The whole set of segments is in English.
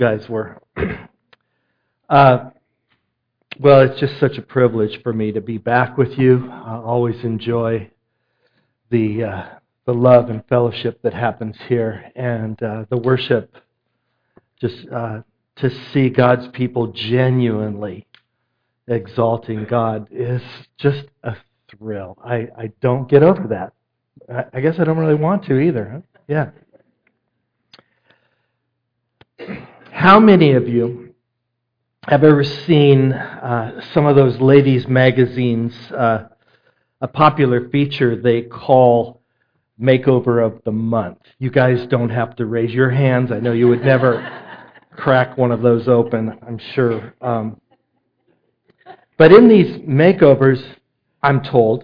guys were. Uh, well, it's just such a privilege for me to be back with you. I always enjoy the love and fellowship that happens here, and the worship. Just to see God's people genuinely exalting God is just a thrill. I don't get over that. I guess I don't really want to either. Huh? Yeah. How many of you have ever seen some of those ladies' magazines, a popular feature they call Makeover of the Month? You guys don't have to raise your hands. I know you would never crack one of those open, I'm sure. But in these makeovers, I'm told,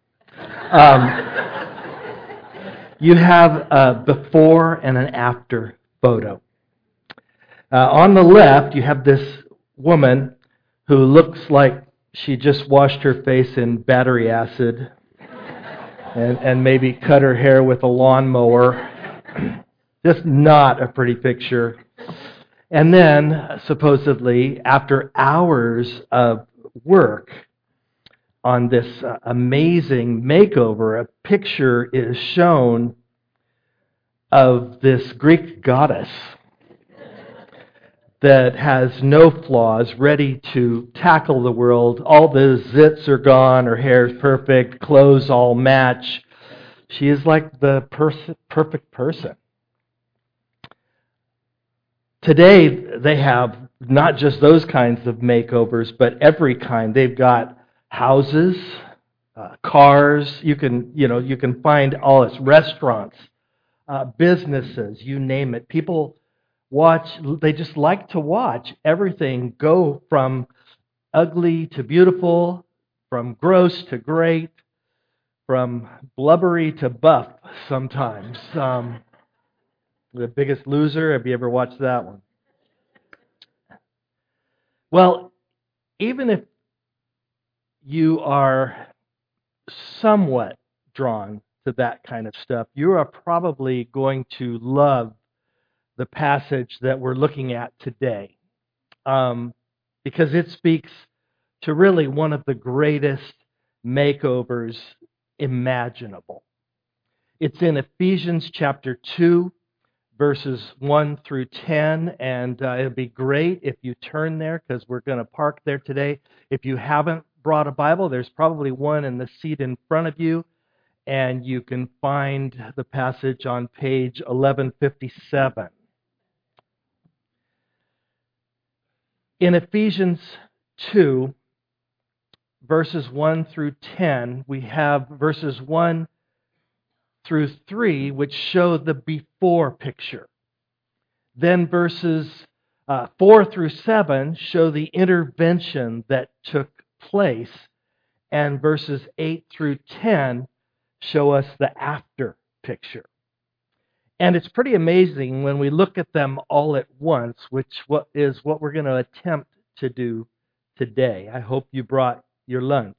you have a before and an after photo. On the left, you have this woman who looks like she just washed her face in battery acid and maybe cut her hair with a lawnmower. Just not a pretty picture. And then, supposedly, after hours of work on this amazing makeover, a picture is shown of this Greek goddess that has no flaws, ready to tackle the world. All the zits are gone, her hair is perfect, clothes all match. She is like the perfect person. Today, they have not just those kinds of makeovers, but every kind. They've got houses, cars. You can find all its restaurants, businesses, you name it. People watch. They just like to watch everything go from ugly to beautiful, from gross to great, from blubbery to buff. Sometimes. The Biggest Loser. Have you ever watched that one? Well, even if you are somewhat drawn to that kind of stuff, you are probably going to love the passage that we're looking at today, because it speaks to really one of the greatest makeovers imaginable. It's in Ephesians chapter 2, verses 1 through 10, and it'll be great if you turn there because we're going to park there today. If you haven't brought a Bible, there's probably one in the seat in front of you, and you can find the passage on page 1157. In Ephesians 2, verses 1 through 10, we have verses 1 through 3, which show the before picture. Then verses 4 through 7 show the intervention that took place. And verses 8 through 10 show us the after picture. And it's pretty amazing when we look at them all at once, what we're going to attempt to do today. I hope you brought your lunch.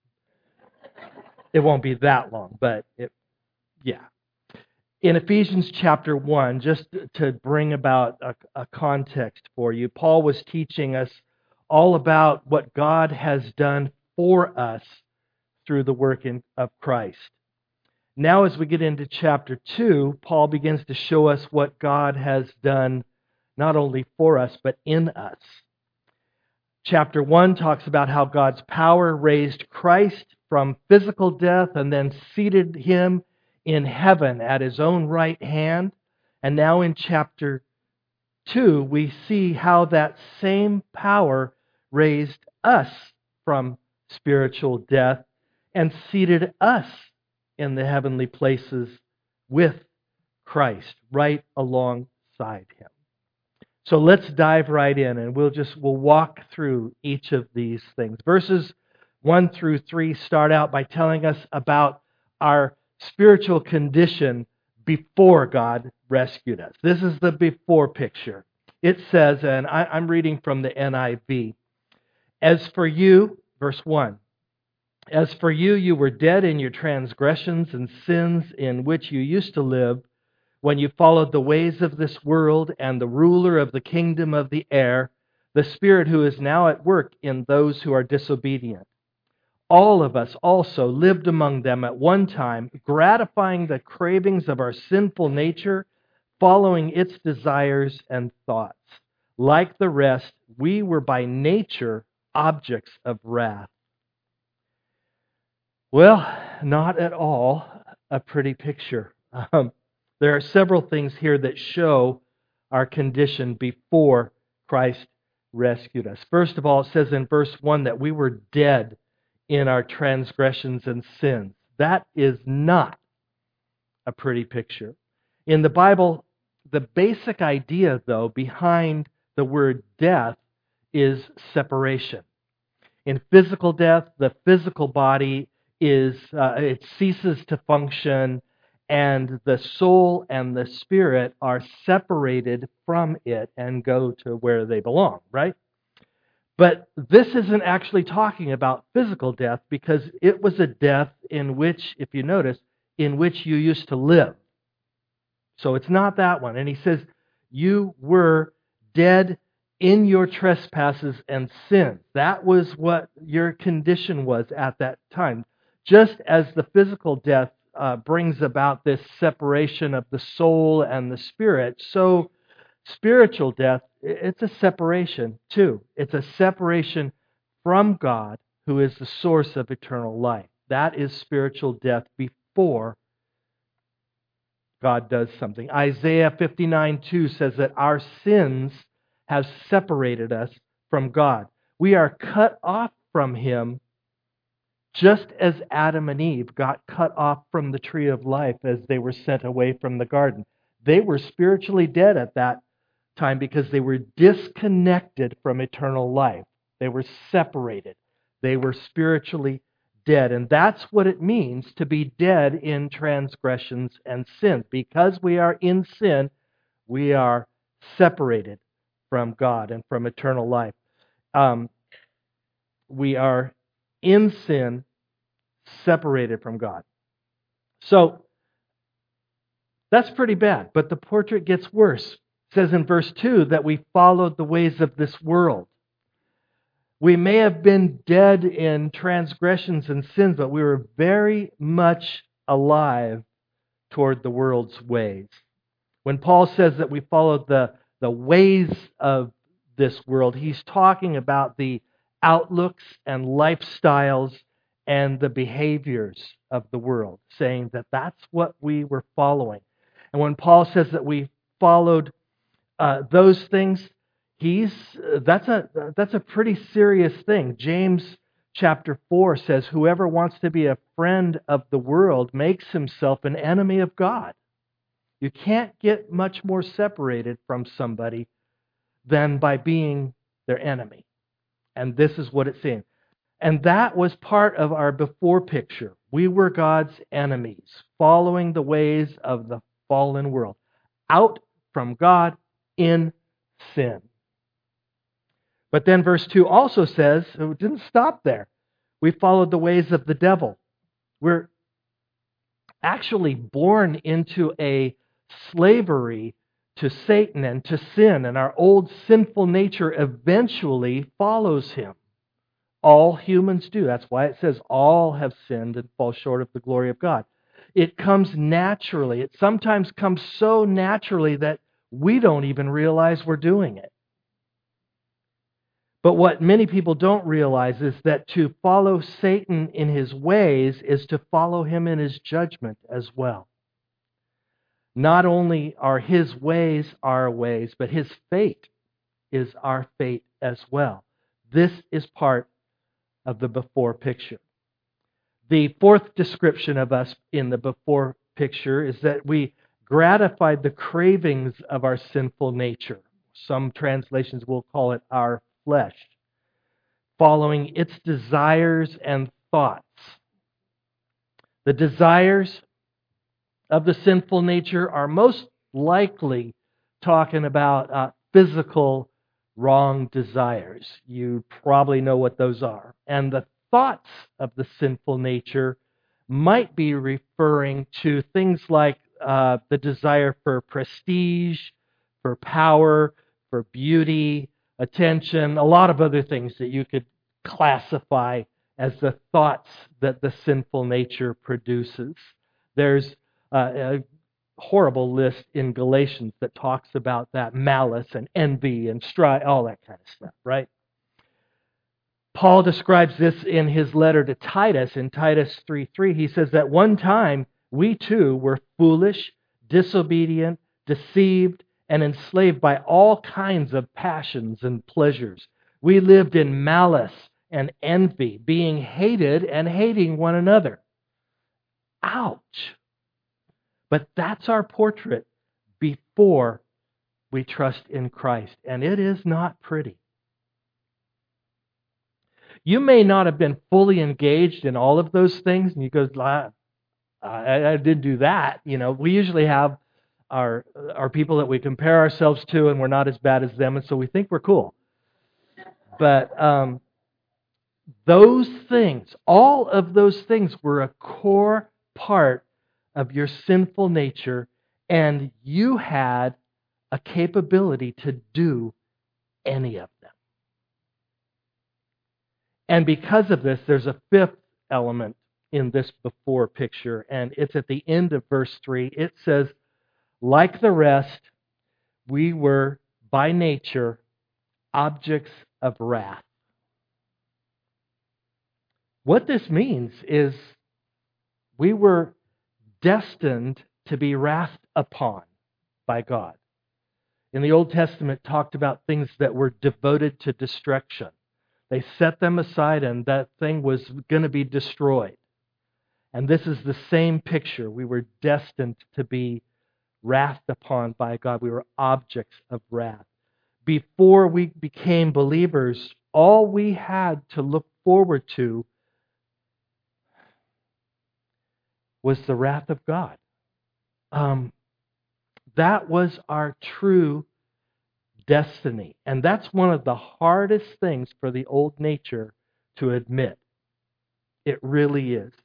It won't be that long, but yeah. In Ephesians chapter 1, just to bring about a context for you, Paul was teaching us all about what God has done for us through the work of Christ. Now, as we get into chapter 2, Paul begins to show us what God has done not only for us, but in us. Chapter 1 talks about how God's power raised Christ from physical death and then seated him in heaven at his own right hand. And now in chapter 2, we see how that same power raised us from spiritual death and seated us in the heavenly places with Christ, right alongside him. So let's dive right in, and we'll walk through each of these things. Verses 1 through 3 start out by telling us about our spiritual condition before God rescued us. This is the before picture. It says, and I'm reading from the NIV, as for you, verse 1, as for you, you were dead in your transgressions and sins in which you used to live when you followed the ways of this world and the ruler of the kingdom of the air, the spirit who is now at work in those who are disobedient. All of us also lived among them at one time, gratifying the cravings of our sinful nature, following its desires and thoughts. Like the rest, we were by nature objects of wrath. Well, not at all a pretty picture. There are several things here that show our condition before Christ rescued us. First of all, it says in verse 1 that we were dead in our transgressions and sins. That is not a pretty picture. In the Bible, the basic idea, though, behind the word death is separation. In physical death, the physical body it ceases to function, and the soul and the spirit are separated from it and go to where they belong, right? But this isn't actually talking about physical death, because it was a death in which, if you notice, in which you used to live. So it's not that one. And he says, you were dead in your trespasses and sins. That was what your condition was at that time. Just as the physical death brings about this separation of the soul and the spirit, so spiritual death, it's a separation too. It's a separation from God, who is the source of eternal life. That is spiritual death before God does something. Isaiah 59:2 says that our sins have separated us from God. We are cut off from Him, just as Adam and Eve got cut off from the tree of life as they were sent away from the garden. They were spiritually dead at that time because they were disconnected from eternal life. They were separated. They were spiritually dead. And that's what it means to be dead in transgressions and sins. Because we are in sin, we are separated from God and from eternal life. We are in sin, separated from God. So that's pretty bad. But the portrait gets worse. It says in verse 2 that we followed the ways of this world. We may have been dead in transgressions and sins, but we were very much alive toward the world's ways. When Paul says that we followed the ways of this world, he's talking about the outlooks and lifestyles and the behaviors of the world, saying that that's what we were following. And when Paul says that we followed those things, that's a pretty serious thing. James chapter 4 says, whoever wants to be a friend of the world makes himself an enemy of God. You can't get much more separated from somebody than by being their enemy. And this is what it's saying. And that was part of our before picture. We were God's enemies, following the ways of the fallen world, out from God in sin. But then verse 2 also says, it didn't stop there. We followed the ways of the devil. We're actually born into a slavery to Satan and to sin, and our old sinful nature eventually follows him. All humans do. That's why it says all have sinned and fall short of the glory of God. It comes naturally. It sometimes comes so naturally that we don't even realize we're doing it. But what many people don't realize is that to follow Satan in his ways is to follow him in his judgment as well. Not only are his ways our ways, but his fate is our fate as well. This is part of the before picture. The fourth description of us in the before picture is that we gratified the cravings of our sinful nature. Some translations will call it our flesh, following its desires and thoughts. The desires of the sinful nature are most likely talking about physical wrong desires. You probably know what those are. And the thoughts of the sinful nature might be referring to things like the desire for prestige, for power, for beauty, attention, a lot of other things that you could classify as the thoughts that the sinful nature produces. There's a horrible list in Galatians that talks about that malice and envy and strife, all that kind of stuff, right? Paul describes this in his letter to Titus. In Titus 3:3, he says that one time we too were foolish, disobedient, deceived, and enslaved by all kinds of passions and pleasures. We lived in malice and envy, being hated and hating one another. Ouch! But that's our portrait before we trust in Christ, and it is not pretty. You may not have been fully engaged in all of those things, and you go, I didn't do that. We usually have our people that we compare ourselves to, and we're not as bad as them, and so we think we're cool. But those things, all of those things were a core part of your sinful nature, and you had a capability to do any of them. And because of this, there's a fifth element in this before picture, and it's at the end of verse 3. It says, like the rest, we were by nature objects of wrath. What this means is we were destined to be wrathed upon by God. In the Old Testament, it talked about things that were devoted to destruction. They set them aside, and that thing was going to be destroyed. And this is the same picture. We were destined to be wrathed upon by God. We were objects of wrath. Before we became believers, all we had to look forward to was the wrath of God. That was our true destiny. And that's one of the hardest things for the old nature to admit. It really is.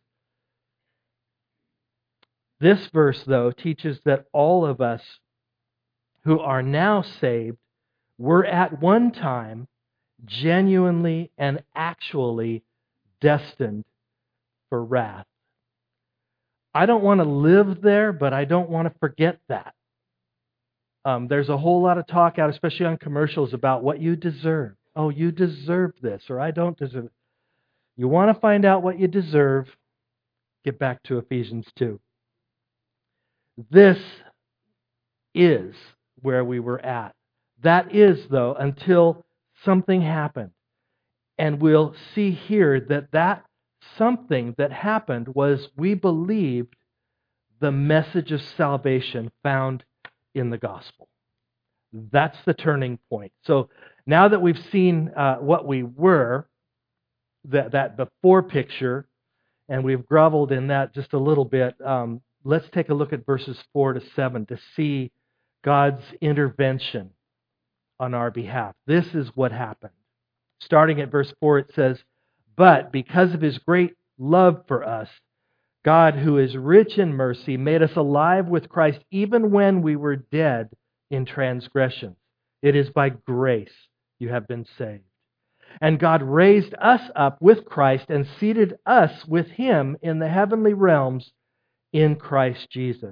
This verse, though, teaches that all of us who are now saved were at one time genuinely and actually destined for wrath. I don't want to live there, but I don't want to forget that. There's a whole lot of talk out, especially on commercials, about what you deserve. Oh, you deserve this, or I don't deserve it. You want to find out what you deserve? Get back to Ephesians 2. This is where we were at. That is, though, until something happened. And we'll see here that something that happened was we believed the message of salvation found in the gospel. That's the turning point. So now that we've seen what we were, that before picture, and we've groveled in that just a little bit, let's take a look at verses 4 to 7 to see God's intervention on our behalf. This is what happened. Starting at verse 4, it says, "But because of His great love for us, God, who is rich in mercy, made us alive with Christ even when we were dead in transgressions. It is by grace you have been saved. And God raised us up with Christ and seated us with Him in the heavenly realms in Christ Jesus."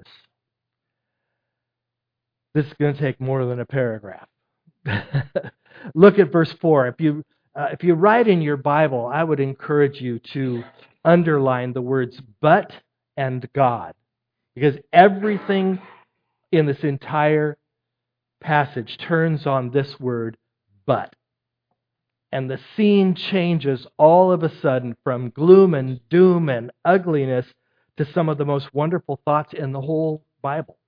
This is going to take more than a paragraph. Look at verse 4. If you write in your Bible, I would encourage you to underline the words "but" and "God," because everything in this entire passage turns on this word "but." And the scene changes all of a sudden from gloom and doom and ugliness to some of the most wonderful thoughts in the whole Bible.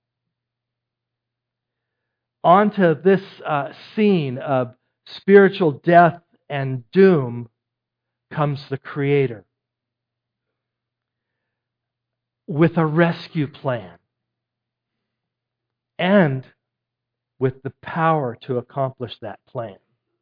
Onto this scene of spiritual death and doom comes the Creator with a rescue plan and with the power to accomplish that plan.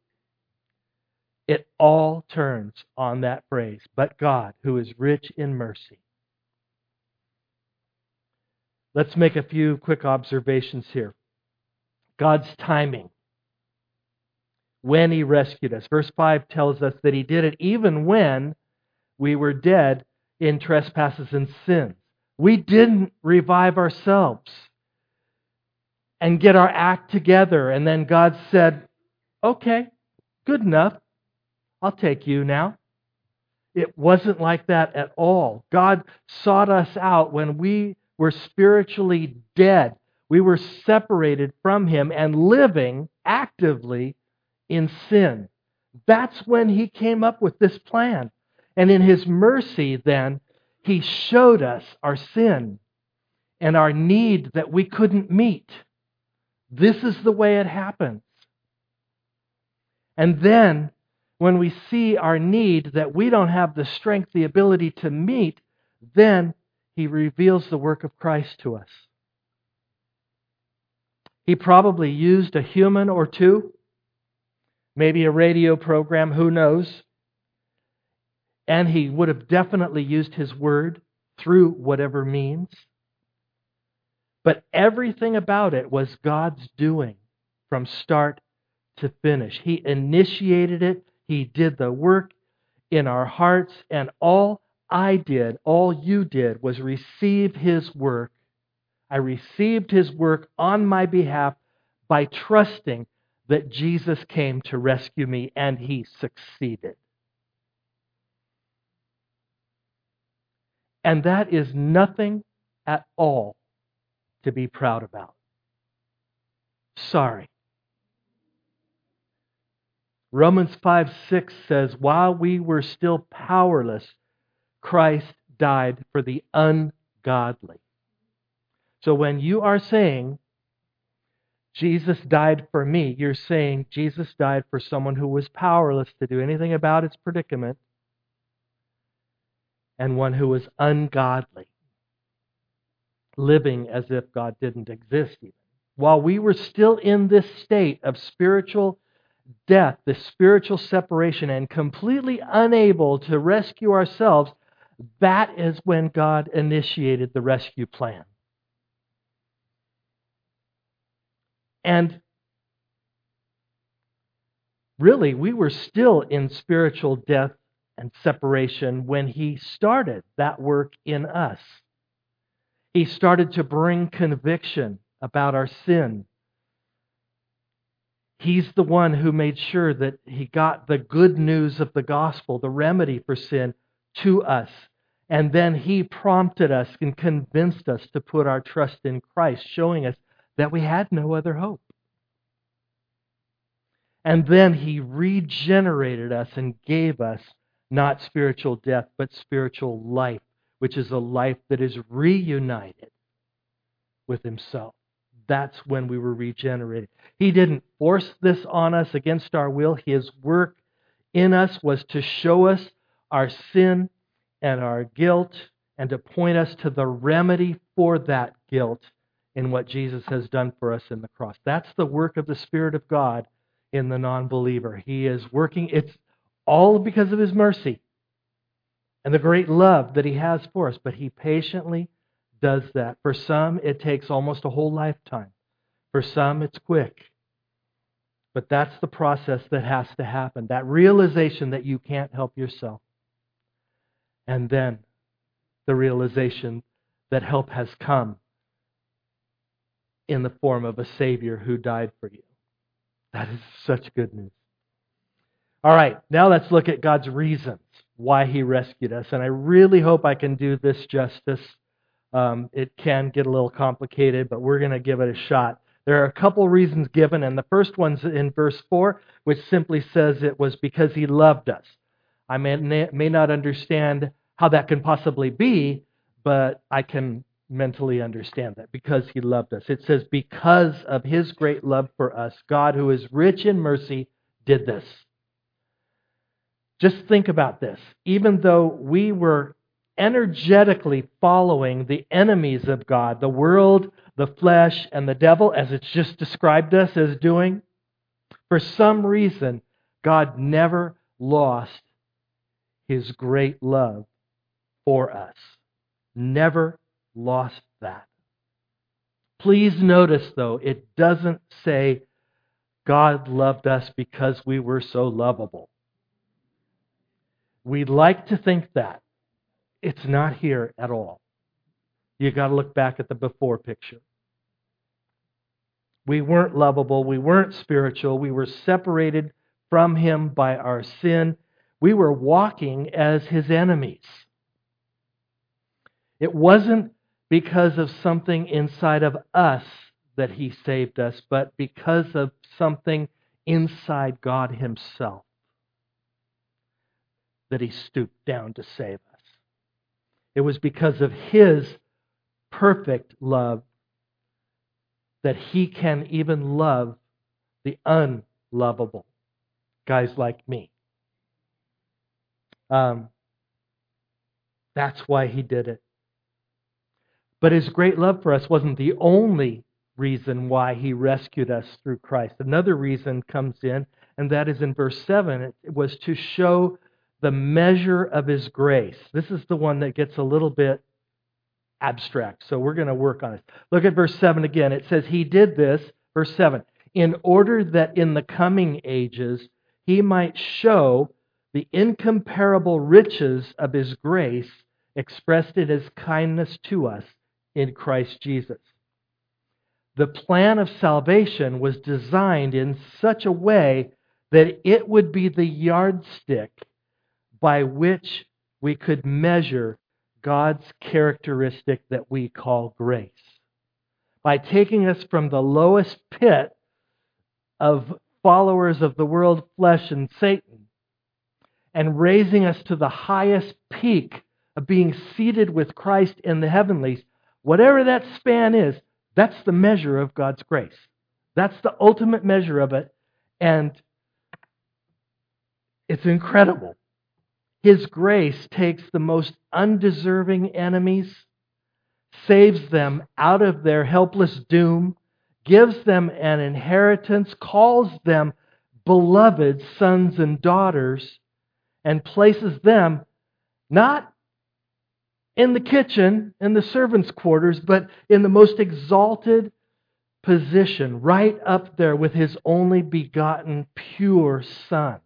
It all turns on that phrase, "But God, who is rich in mercy." Let's make a few quick observations here. God's timing when He rescued us. Verse 5 tells us that He did it even when we were dead in trespasses and sins. We didn't revive ourselves and get our act together, and then God said, okay, good enough. I'll take you now. It wasn't like that at all. God sought us out when we were spiritually dead. We were separated from Him and living actively in sin. That's when He came up with this plan. And in His mercy, then, He showed us our sin and our need that we couldn't meet. This is the way it happens. And then, when we see our need that we don't have the strength, the ability to meet, then He reveals the work of Christ to us. He probably used a human or two, maybe a radio program, who knows? And He would have definitely used His Word through whatever means. But everything about it was God's doing from start to finish. He initiated it. He did the work in our hearts, and all I did, all you did, was receive His work. I received His work on my behalf by trusting that Jesus came to rescue me, and He succeeded. And that is nothing at all to be proud about. Sorry. Romans 5:6 says, while we were still powerless, Christ died for the ungodly. So when you are saying, Jesus died for me, you're saying Jesus died for someone who was powerless to do anything about its predicament and one who was ungodly, living as if God didn't exist even. While we were still in this state of spiritual death, this spiritual separation, and completely unable to rescue ourselves, that is when God initiated the rescue plan. And really, we were still in spiritual death and separation when He started that work in us. He started to bring conviction about our sin. He's the one who made sure that He got the good news of the gospel, the remedy for sin, to us. And then He prompted us and convinced us to put our trust in Christ, showing us that we had no other hope. And then He regenerated us and gave us not spiritual death, but spiritual life, which is a life that is reunited with Himself. That's when we were regenerated. He didn't force this on us against our will. His work in us was to show us our sin and our guilt and to point us to the remedy for that guilt in what Jesus has done for us in the cross. That's the work of the Spirit of God in the non-believer. He is working. It's all because of His mercy and the great love that He has for us. But He patiently does that. For some, it takes almost a whole lifetime. For some, it's quick. But that's the process that has to happen. That realization that you can't help yourself. And then the realization that help has come in the form of a Savior who died for you. That is such good news. All right, now let's look at God's reasons why He rescued us. And I really hope I can do this justice. It can get a little complicated, but we're going to give it a shot. There are a couple reasons given, and the first one's in verse 4, which simply says it was because He loved us. I may not understand how that can possibly be, but I can mentally understand that, because He loved us. It says, because of His great love for us, God, who is rich in mercy, did this. Just think about this. Even though we were energetically following the enemies of God, the world, the flesh, and the devil, as it's just described us as doing, for some reason, God never lost His great love for us. Never lost that. Please notice, though, it doesn't say God loved us because we were so lovable. We like to think that. It's not here at all. You got to look back at the before picture. We weren't lovable. We weren't spiritual. We were separated from Him by our sin. We were walking as His enemies. It wasn't because of something inside of us that He saved us, but because of something inside God Himself that He stooped down to save us. It was because of His perfect love that He can even love the unlovable, guys like me. That's why He did it. But His great love for us wasn't the only reason why He rescued us through Christ. Another reason comes in, and that is in verse 7. It was to show the measure of His grace. This is the one that gets a little bit abstract, so we're going to work on it. Look at verse 7 again. It says, He did this, verse 7, in order that in the coming ages He might show the incomparable riches of His grace expressed in His kindness to us in Christ Jesus. The plan of salvation was designed in such a way that it would be the yardstick by which we could measure God's characteristic that we call grace. By taking us from the lowest pit of followers of the world, flesh, and Satan, and raising us to the highest peak of being seated with Christ in the heavenlies, whatever that span is, that's the measure of God's grace. That's the ultimate measure of it, and it's incredible. His grace takes the most undeserving enemies, saves them out of their helpless doom, gives them an inheritance, calls them beloved sons and daughters, and places them not in the kitchen, in the servants' quarters, but in the most exalted position, right up there with His only begotten pure Son.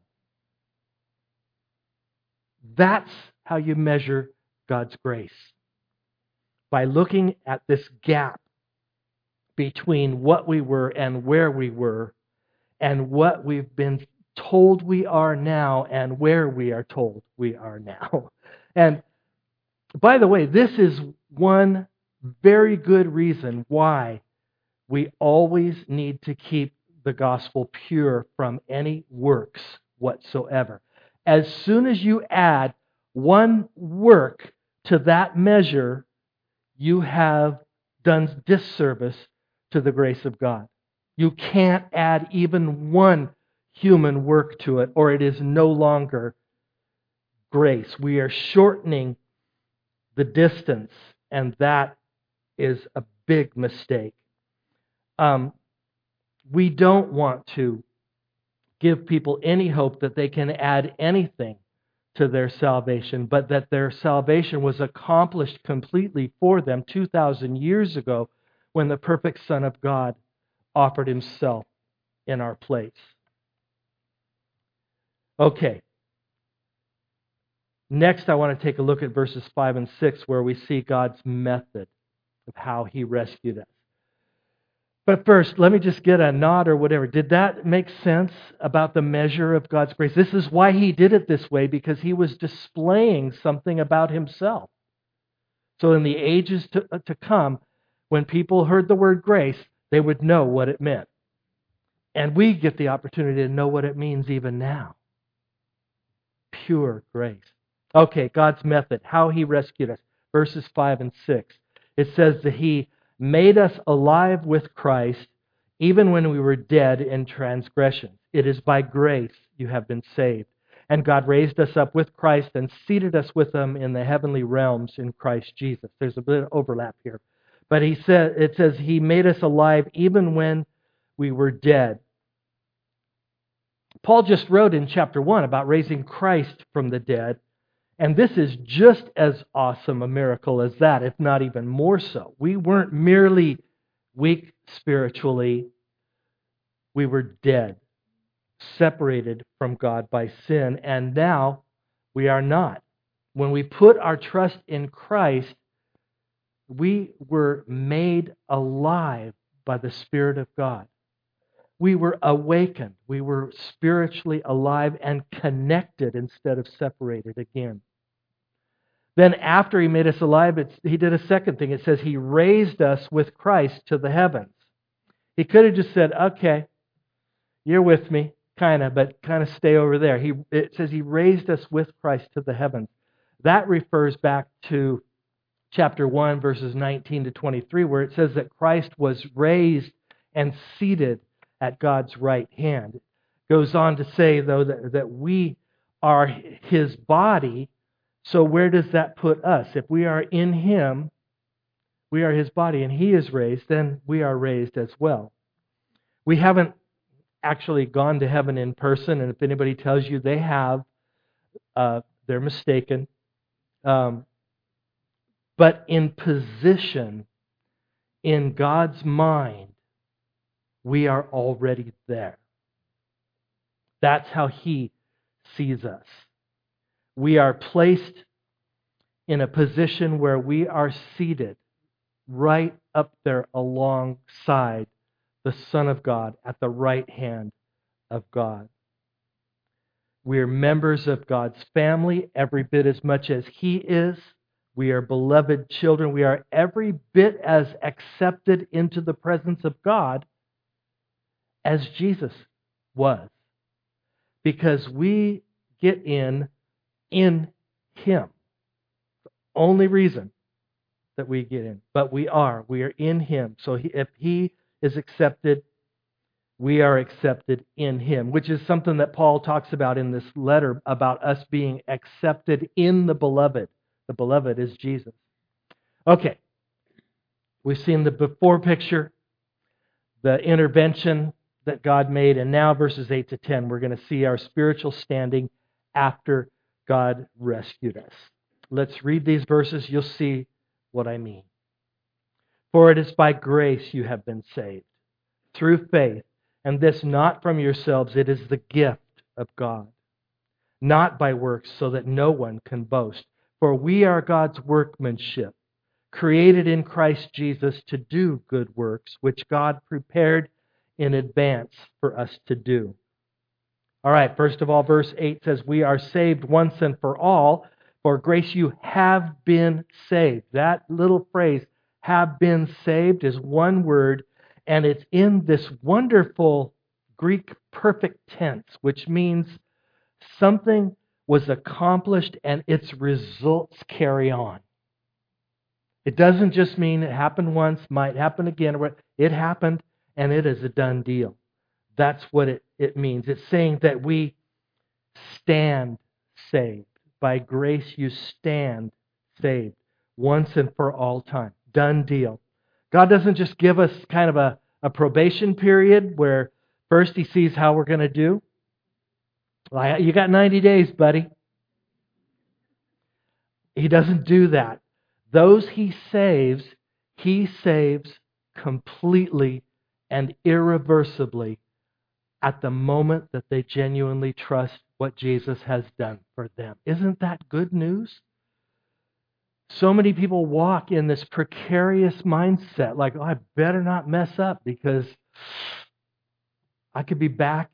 That's how you measure God's grace. By looking at this gap between what we were and where we were, and what we've been told we are now and where we are told we are now. And by the way, this is one very good reason why we always need to keep the gospel pure from any works whatsoever. As soon as you add one work to that measure, you have done disservice to the grace of God. You can't add even one human work to it, or it is no longer grace. We are shortening the distance, and that is a big mistake. We don't want to give people any hope that they can add anything to their salvation, but that their salvation was accomplished completely for them 2,000 years ago when the perfect Son of God offered Himself in our place. Okay. Next, I want to take a look at verses 5 and 6 where we see God's method of how He rescued us. But first, let me just get a nod or whatever. Did that make sense about the measure of God's grace? This is why He did it this way, because He was displaying something about Himself. So in the ages to come, when people heard the word grace, they would know what it meant. And we get the opportunity to know what it means even now. Pure grace. Okay, God's method, how He rescued us. Verses 5 and 6. It says that He made us alive with Christ even when we were dead in transgression. It is by grace you have been saved. And God raised us up with Christ and seated us with Him in the heavenly realms in Christ Jesus. There's a bit of overlap here. But it says He made us alive even when we were dead. Paul just wrote in chapter 1 about raising Christ from the dead. And this is just as awesome a miracle as that, if not even more so. We weren't merely weak spiritually. We were dead, separated from God by sin, and now we are not. When we put our trust in Christ, we were made alive by the Spirit of God. We were awakened. We were spiritually alive and connected instead of separated again. Then after He made us alive, He did a second thing. It says He raised us with Christ to the heavens. He could have just said, okay, you're with me, but kind of stay over there. It says He raised us with Christ to the heavens. That refers back to chapter 1, verses 19 to 23, where it says that Christ was raised and seated at God's right hand. It goes on to say, though, that we are His body. So where does that put us? If we are in Him, we are His body, and He is raised, then we are raised as well. We haven't actually gone to heaven in person, and if anybody tells you they have, they're mistaken. But in position, in God's mind, we are already there. That's how He sees us. We are placed in a position where we are seated right up there alongside the Son of God at the right hand of God. We're members of God's family every bit as much as He is. We are beloved children. We are every bit as accepted into the presence of God as Jesus was. Because we get in Him. Only reason that we get in. But we are in Him. So if He is accepted, we are accepted in Him, which is something that Paul talks about in this letter about us being accepted in the beloved. The beloved is Jesus. Okay. We've seen the before picture, the intervention that God made, and now verses 8 to 10, we're going to see our spiritual standing after God rescued us. Let's read these verses. You'll see what I mean. For it is by grace you have been saved, through faith, and this not from yourselves, it is the gift of God, not by works, so that no one can boast. For we are God's workmanship, created in Christ Jesus to do good works, which God prepared in advance for us to do. All right, first of all, verse 8 says, we are saved once and for all. For grace you have been saved. That little phrase, have been saved, is one word, and it's in this wonderful Greek perfect tense, which means something was accomplished and its results carry on. It doesn't just mean it happened once, might happen again. It happened, and it is a done deal. That's what it means. It's saying that we stand saved. By grace you stand saved once and for all time. Done deal. God doesn't just give us kind of a probation period where first He sees how we're going to do. Well, you got 90 days, buddy. He doesn't do that. Those He saves completely and irreversibly at the moment that they genuinely trust what Jesus has done for them. Isn't that good news? So many people walk in this precarious mindset, like, oh, I better not mess up because I could be back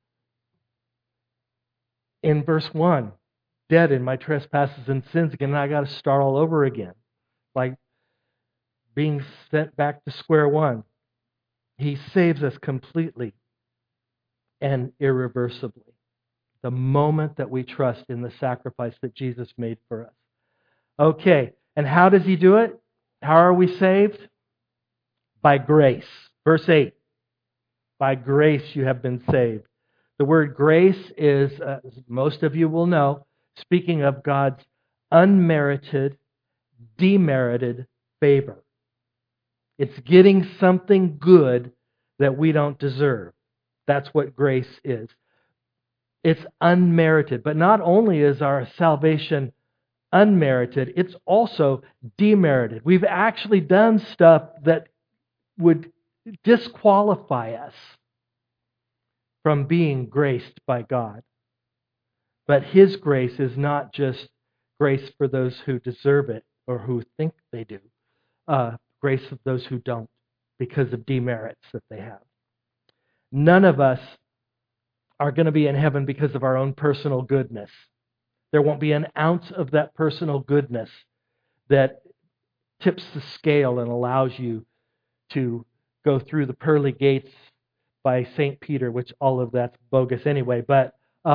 in verse 1, dead in my trespasses and sins again, and I got to start all over again. Like being sent back to square one. He saves us completely and irreversibly the moment that we trust in the sacrifice that Jesus made for us. Okay, and how does He do it? How are we saved? By grace. Verse 8, by grace you have been saved. The word grace is, as most of you will know, speaking of God's unmerited, demerited favor. It's getting something good that we don't deserve. That's what grace is. It's unmerited. But not only is our salvation unmerited, it's also demerited. We've actually done stuff that would disqualify us from being graced by God. But His grace is not just grace for those who deserve it or who think they do. Grace of those who don't because of demerits that they have. None of us are going to be in heaven because of our own personal goodness. There won't be an ounce of that personal goodness that tips the scale and allows you to go through the pearly gates by St. Peter, which all of that's bogus anyway, but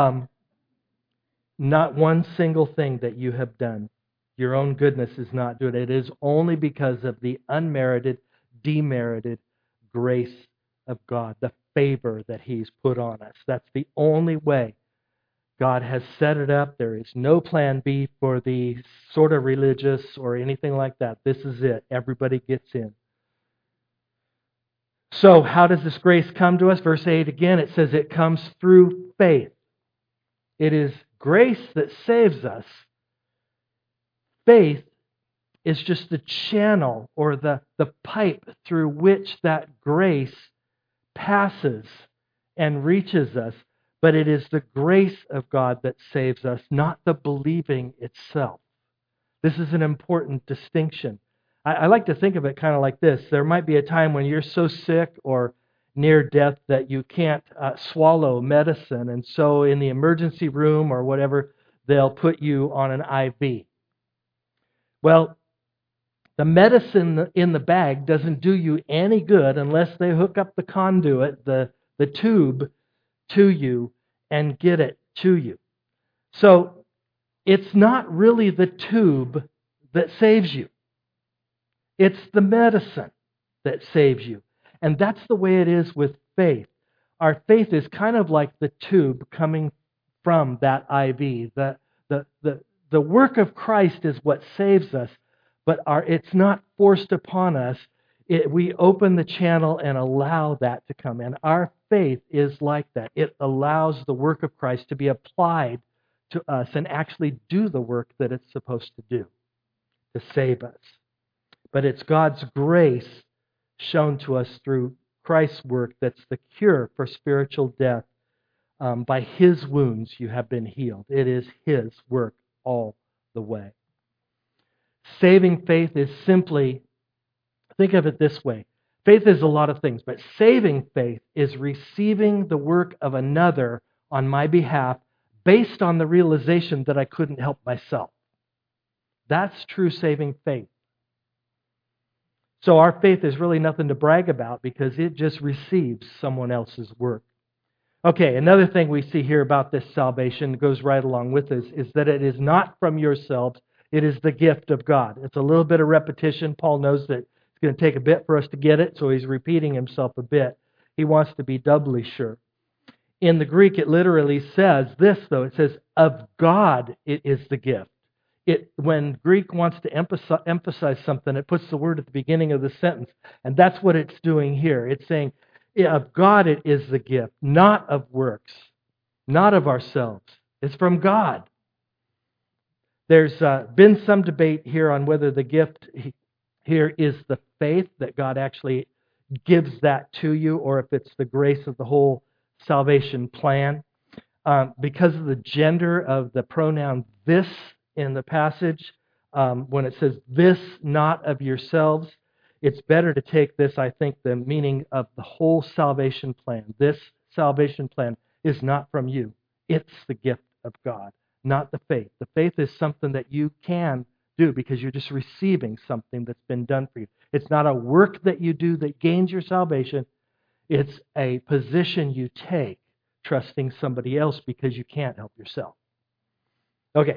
not one single thing that you have done. Your own goodness is not doing it. It is only because of the unmerited, demerited grace of God, the favor that He's put on us. That's the only way God has set it up. There is no plan B for the sort of religious or anything like that. This is it. Everybody gets in. So how does this grace come to us? Verse 8 again, it says it comes through faith. It is grace that saves us. Faith is just the channel or the pipe through which that grace passes and reaches us. But it is the grace of God that saves us, not the believing itself. This is an important distinction. I like to think of it kind of like this. There might be a time when you're so sick or near death that you can't swallow medicine. And so in the emergency room or whatever, they'll put you on an IV. Well, the medicine in the bag doesn't do you any good unless they hook up the conduit, the tube, to you and get it to you. So it's not really the tube that saves you. It's the medicine that saves you. And that's the way it is with faith. Our faith is kind of like the tube coming from that IV. The work of Christ is what saves us, but it's not forced upon us. We open the channel and allow that to come in. Our faith is like that. It allows the work of Christ to be applied to us and actually do the work that it's supposed to do, to save us. But it's God's grace shown to us through Christ's work that's the cure for spiritual death. By His wounds you have been healed. It is His work all the way. Saving faith is simply, think of it this way. Faith is a lot of things, but saving faith is receiving the work of another on my behalf based on the realization that I couldn't help myself. That's true saving faith. So our faith is really nothing to brag about because it just receives someone else's work. Okay, another thing we see here about this salvation goes right along with this is that it is not from yourselves, it is the gift of God. It's a little bit of repetition. Paul knows that it's going to take a bit for us to get it, so he's repeating himself a bit. He wants to be doubly sure. In the Greek, it literally says this, though. It says, of God it is the gift. When Greek wants to emphasize something, it puts the word at the beginning of the sentence. And that's what it's doing here. It's saying, of God it is the gift, not of works, not of ourselves. It's from God. There's been some debate here on whether the gift here is the faith that God actually gives that to you, or if it's the grace of the whole salvation plan. Because of the gender of the pronoun this in the passage, when it says this, not of yourselves, it's better to take this, I think, the meaning of the whole salvation plan. This salvation plan is not from you. It's the gift of God, not the faith. The faith is something that you can do because you're just receiving something that's been done for you. It's not a work that you do that gains your salvation. It's a position you take, trusting somebody else because you can't help yourself. Okay.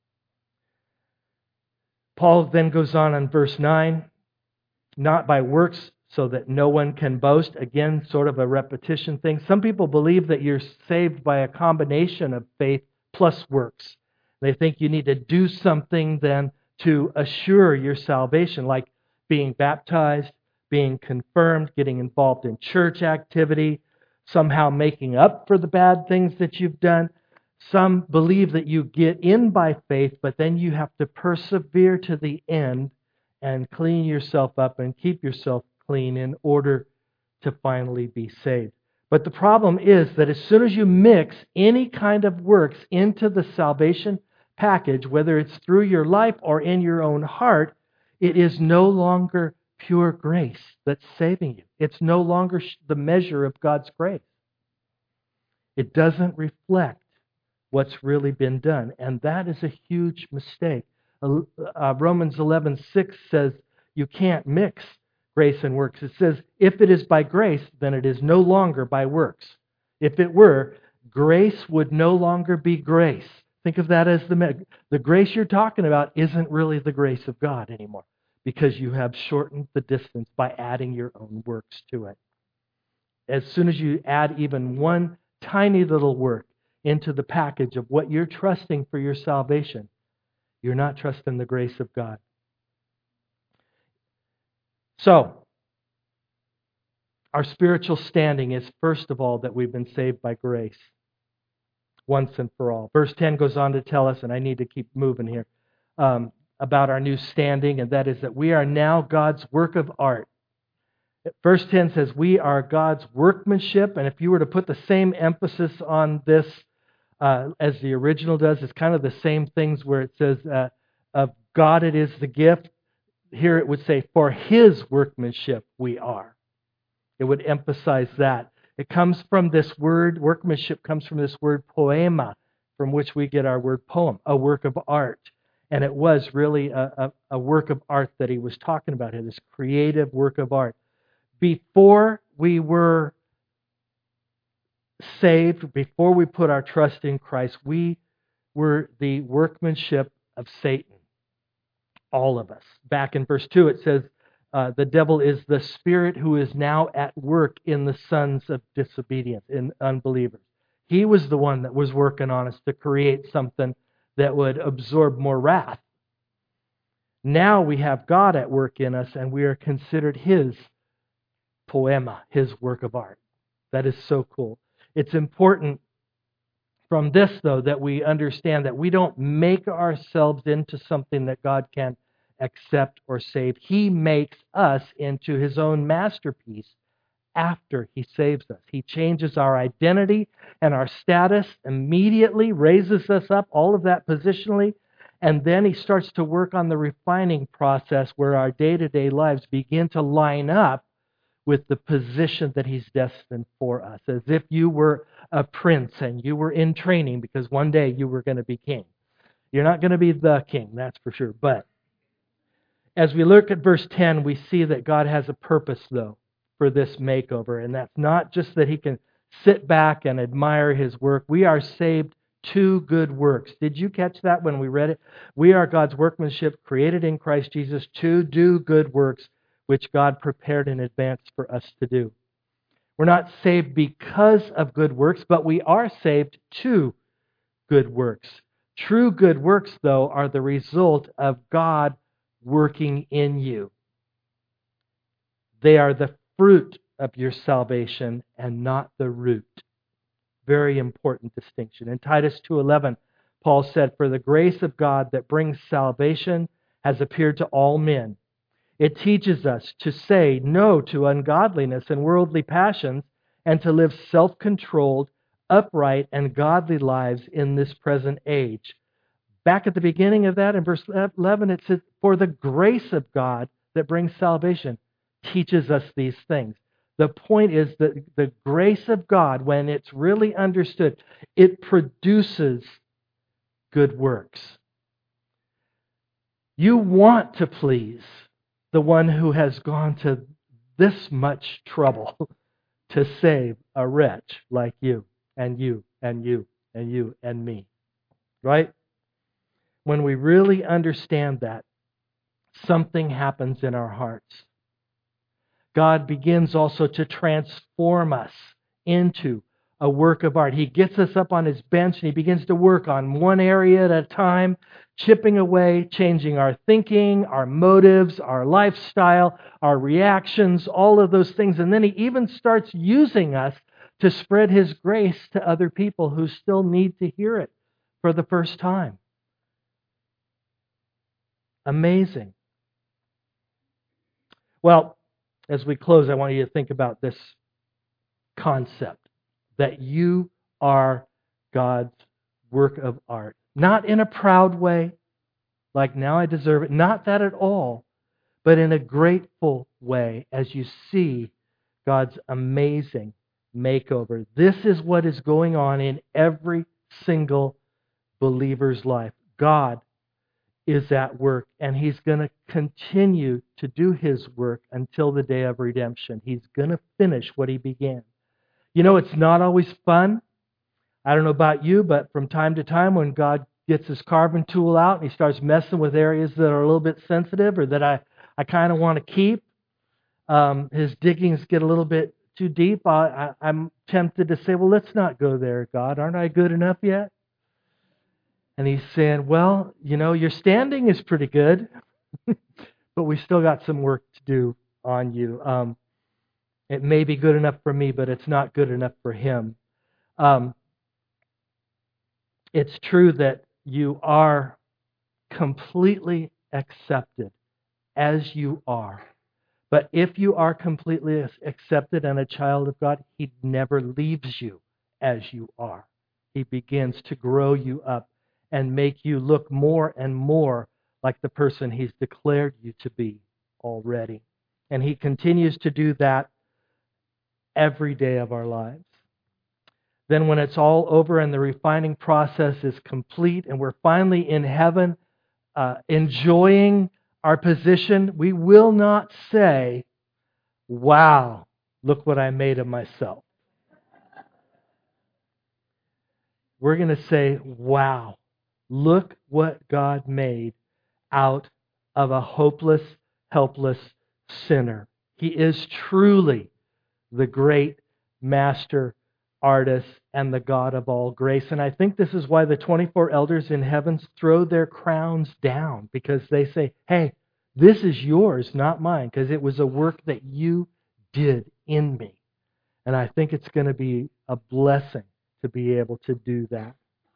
Paul then goes on in verse 9, not by works so that no one can boast. Again, sort of a repetition thing. Some people believe that you're saved by a combination of faith plus works. They think you need to do something then to assure your salvation, like being baptized, being confirmed, getting involved in church activity, somehow making up for the bad things that you've done. Some believe that you get in by faith, but then you have to persevere to the end and clean yourself up and keep yourself clean in order to finally be saved. But the problem is that as soon as you mix any kind of works into the salvation package, whether it's through your life or in your own heart, it is no longer pure grace that's saving you. It's no longer the measure of God's grace. It doesn't reflect what's really been done, and that is a huge mistake. Romans 11:6 says you can't mix grace and works. It says, if it is by grace, then it is no longer by works. If it were, grace would no longer be grace. Think of that as the grace you're talking about isn't really the grace of God anymore, because you have shortened the distance by adding your own works to it. As soon as you add even one tiny little work into the package of what you're trusting for your salvation, you're not trusting the grace of God. So, our spiritual standing is, first of all, that we've been saved by grace, once and for all. Verse 10 goes on to tell us, and I need to keep moving here, about our new standing, and that is that we are now God's work of art. Verse 10 says, we are God's workmanship, and if you were to put the same emphasis on this as the original does, it's kind of the same things where it says, of God it is the gift. Here it would say, for His workmanship we are. It would emphasize that. It comes from this word, workmanship comes from this word poema, from which we get our word poem, a work of art. And it was really a work of art that he was talking about here, this creative work of art. Before we were saved, before we put our trust in Christ, we were the workmanship of Satan. All of us. Back in verse 2 it says, the devil is the spirit who is now at work in the sons of disobedience, in unbelievers. He was the one that was working on us to create something that would absorb more wrath. Now we have God at work in us, and we are considered His poema, His work of art. That is so cool. It's important from this, though, that we understand that we don't make ourselves into something that God can accept or save. He makes us into His own masterpiece after He saves us. He changes our identity and our status immediately, raises us up, all of that positionally, and then He starts to work on the refining process where our day-to-day lives begin to line up with the position that He's destined for us, as if you were a prince and you were in training because one day you were going to be king. You're not going to be the king, that's for sure. But as we look at verse 10, we see that God has a purpose, though, for this makeover. And that's not just that He can sit back and admire His work. We are saved to good works. Did you catch that when we read it? We are God's workmanship, created in Christ Jesus to do good works, which God prepared in advance for us to do. We're not saved because of good works, but we are saved to good works. True good works, though, are the result of God working in you. They are the fruit of your salvation and not the root. Very important distinction. In Titus 2:11, Paul said, "For the grace of God that brings salvation has appeared to all men." It teaches us to say no to ungodliness and worldly passions and to live self-controlled, upright, and godly lives in this present age. Back at the beginning of that, in verse 11, it says, "For the grace of God that brings salvation teaches us these things." The point is that the grace of God, when it's really understood, it produces good works. You want to please the one who has gone to this much trouble to save a wretch like you and you and you and you and me. Right? When we really understand that, something happens in our hearts. God begins also to transform us into a work of art. He gets us up on His bench and He begins to work on one area at a time, chipping away, changing our thinking, our motives, our lifestyle, our reactions, all of those things. And then He even starts using us to spread His grace to other people who still need to hear it for the first time. Amazing. Well, as we close, I want you to think about this concept that you are God's work of art. Not in a proud way, like now I deserve it. Not that at all, but in a grateful way as you see God's amazing makeover. This is what is going on in every single believer's life. God is at work, and He's going to continue to do His work until the day of redemption. He's going to finish what He began. You know, it's not always fun. I don't know about you, but from time to time when God gets His carving tool out and He starts messing with areas that are a little bit sensitive or that I kind of want to keep, His diggings get a little bit too deep, I'm tempted to say, well, let's not go there, God. Aren't I good enough yet? And He's saying, well, you know, your standing is pretty good, but we still got some work to do on you. It may be good enough for me, but it's not good enough for Him. It's true that you are completely accepted as you are. But if you are completely accepted and a child of God, He never leaves you as you are. He begins to grow you up and make you look more and more like the person He's declared you to be already. And He continues to do that every day of our lives. Then when it's all over and the refining process is complete and we're finally in heaven enjoying our position, we will not say, wow, look what I made of myself. We're going to say, wow, look what God made out of a hopeless, helpless sinner. He is truly the great master artist and the God of all grace. And I think this is why the 24 elders in heaven throw their crowns down, because they say, hey, this is yours, not mine, because it was a work that you did in me. And I think it's going to be a blessing to be able to do that.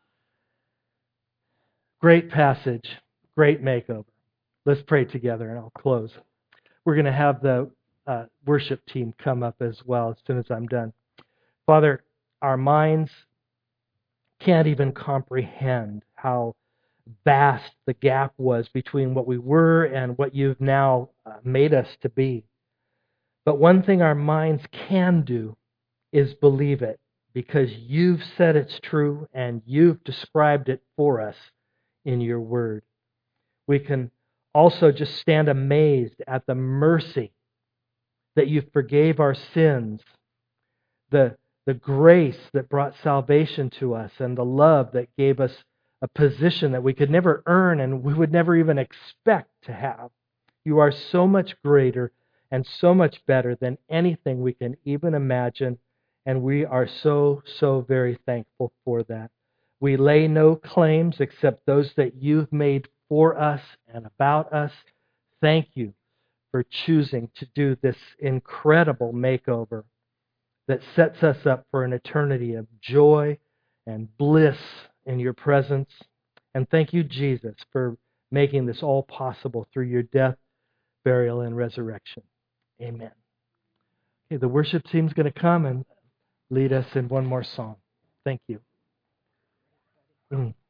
Great passage, great makeover. Let's pray together and I'll close. We're going to have the worship team come up as well as soon as I'm done. Father, our minds can't even comprehend how vast the gap was between what we were and what you've now made us to be. But one thing our minds can do is believe it, because you've said it's true and you've described it for us in your word. We can also just stand amazed at the mercy that you forgave our sins, the grace that brought salvation to us, and the love that gave us a position that we could never earn and we would never even expect to have. You are so much greater and so much better than anything we can even imagine, and we are so, so very thankful for that. We lay no claims except those that you've made for us and about us. Thank you for choosing to do this incredible makeover that sets us up for an eternity of joy and bliss in your presence. And thank you, Jesus, for making this all possible through your death, burial, and resurrection. Amen. Okay, the worship team's going to come and lead us in one more song. Thank you.